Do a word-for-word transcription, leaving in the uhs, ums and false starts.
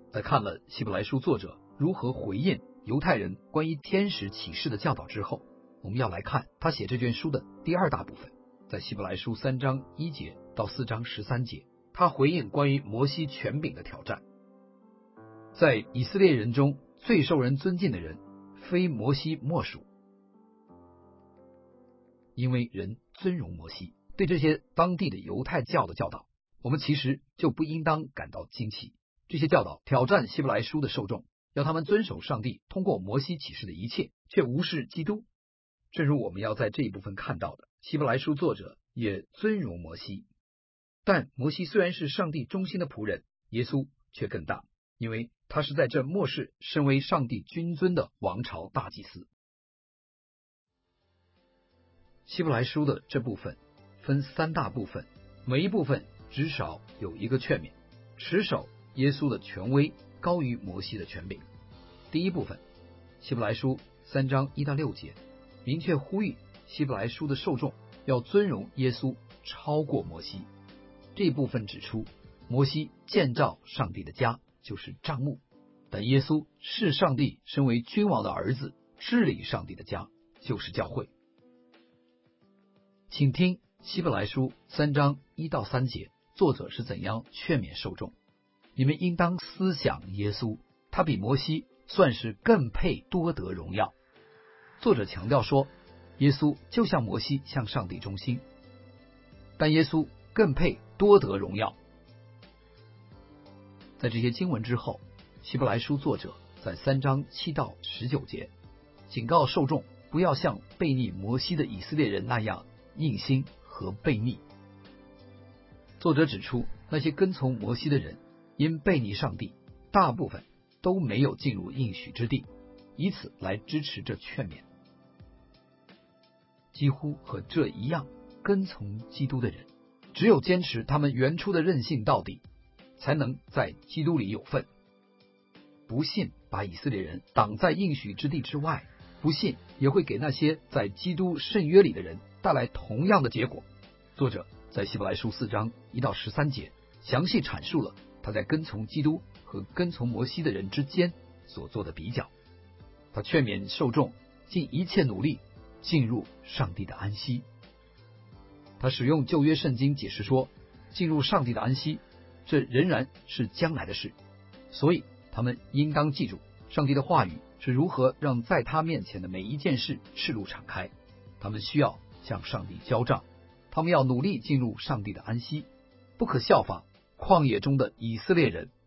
在看了希伯来书作者如何回应犹太人关于天使启示的教导之后，我们要来看他写这卷书的第二大部分。在希伯来书三章一节到四章十三节，他回应关于摩西权柄的挑战。在以色列人中最受人尊敬的人，非摩西莫属，因为人尊荣摩西。对这些当地的犹太教的教导，我们其实就不应当感到惊奇。这些教导挑战希伯来书的受众，要他们遵守上帝通过摩西启示的一切，却无视基督。正如我们要在这一部分看到的，希伯来书作者也尊荣摩西，但摩西虽然是上帝忠心的仆人，耶稣却更大，因为他是在这末世身为上帝君尊的王朝大祭司。希伯来书的这部分分三大部分，每一部分至少有一个劝勉，持守耶稣的权威高于摩西的权柄。第一部分，希伯来书三章一到六节，明确呼吁希伯来书的受众要尊荣耶稣超过摩西。这一部分指出，摩西建造上帝的家就是帐幕，但耶稣是上帝身为君王的儿子治理上帝的家就是教会。请听希伯来书三章一到三节，作者是怎样劝勉受众。你们应当思想耶稣，他比摩西算是更配多得荣耀。作者强调说，耶稣就像摩西向上帝忠心，但耶稣更配多得荣耀。在这些经文之后，希伯来书作者在三章七到十九节警告受众不要像悖逆摩西的以色列人那样硬心和悖逆。作者指出，那些跟从摩西的人因悖逆上帝，大部分都没有进入应许之地，以此来支持这劝勉。几乎和这一样，跟从基督的人只有坚持他们原初的任性到底，才能在基督里有份。不信把以色列人挡在应许之地之外，不信也会给那些在基督圣约里的人带来同样的结果。作者在希伯来书四章一到十三节详细阐述了他在跟从基督和跟从摩西的人之间所做的比较。他劝勉受众尽一切努力进入上帝的安息。他使用旧约圣经解释说，进入上帝的安息，这仍然是将来的事，所以他们应当记住上帝的话语是如何让在他面前的每一件事赤露敞开。他们需要向上帝交账，他们要努力进入上帝的安息，不可效法旷野中的以色列人